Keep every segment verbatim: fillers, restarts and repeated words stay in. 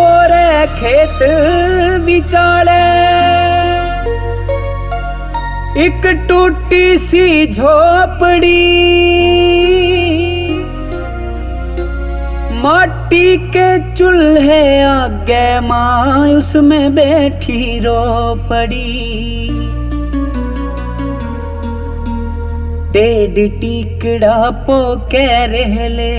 कोरे खेत विचाले एक टूटी सी झोपड़ी, माटी के चूल्हे आगे माँ उसमें बैठी रो पड़ी। डेढ़ टिकड़ा पो कह रहले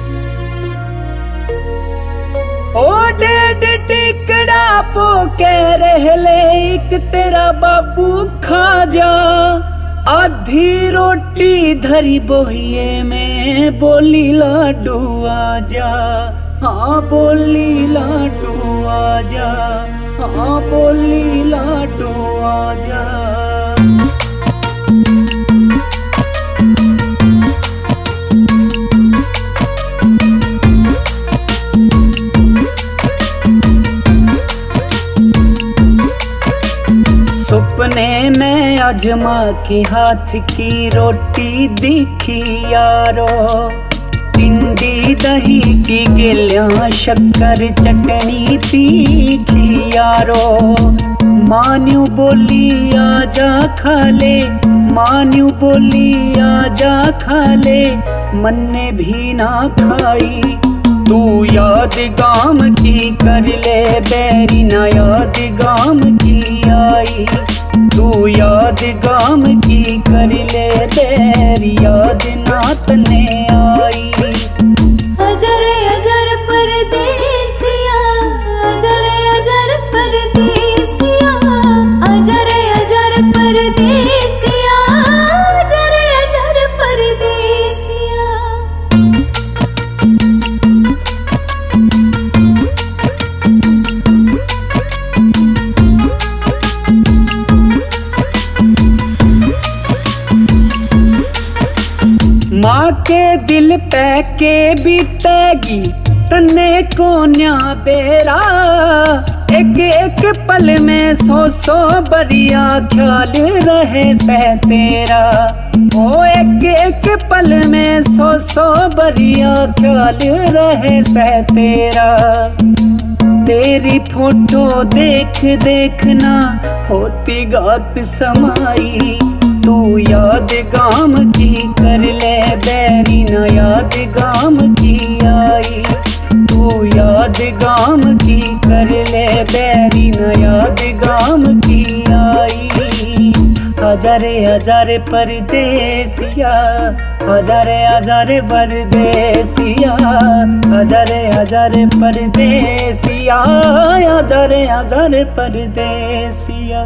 ओ डेढ़ टिकड़ा पो कह रहले एक तेरा बाबू खा जा। आधी रोटी धरी बोहिए में बोली लाडू आजा, हाँ बोली लाडू आजा, हाँ बोली लाडू आजा। सपने में अजमा के हाथ की रोटी दिखी यारो, टिंडी दही की गिलियां शक्कर चटनी तीखी यारो। मान्यू बोली आजा खा ले, मान्यू बोली आजा खा ले, मन ने भी ना खाई। तू याद गाम की कर ले बैरी ना याद गाम की आई। तू याद गाम की कर ले बैरी याद नात ने आई। अजर अजर परदेसिया, अजर अजर परदेसिया, अजर अजर परदेसिया, अजर अजर परदेसिया। माँ के दिल पे के बीतेगी तन्ने को न्या बेरा, एक एक पल में सौ सौ बरिया ख्याल रहे सह तेरा। ओ एक एक पल में सौ सौ बरिया ख्याल रहे सह तेरा। तेरी फोटो देख देखना होती गात समाई। तू याद गाम की कर ले बैरी ना याद गाम की आई। तू याद गाम की कर ले बैरी ना याद गाम की आई। हजारे हजारे परदेसिया, हजारे हजारे परदेसिया, हजारे हजारे परदेसिया, हजारे हजारे परदेसिया।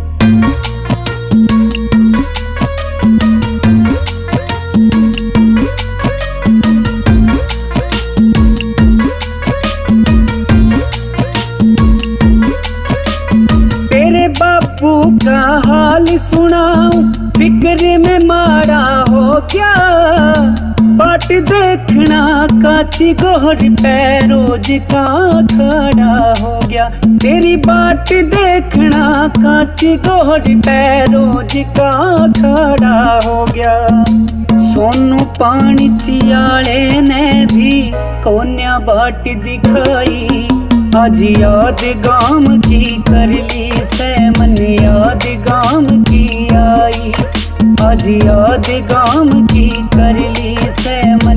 बापू का हाल सुनाऊं फिक्र में मारा हो क्या। बाट देखना काची गोर पैरोज का खड़ा हो गया। तेरी बाट देखना काची गोर पैरोज का खड़ा हो गया। सोनू पानी चियाले ने भी कोन्या बाट दिखाई। आज याद गाम की कर ली से मन याद गाम की आई। आज याद गाम की कर ली से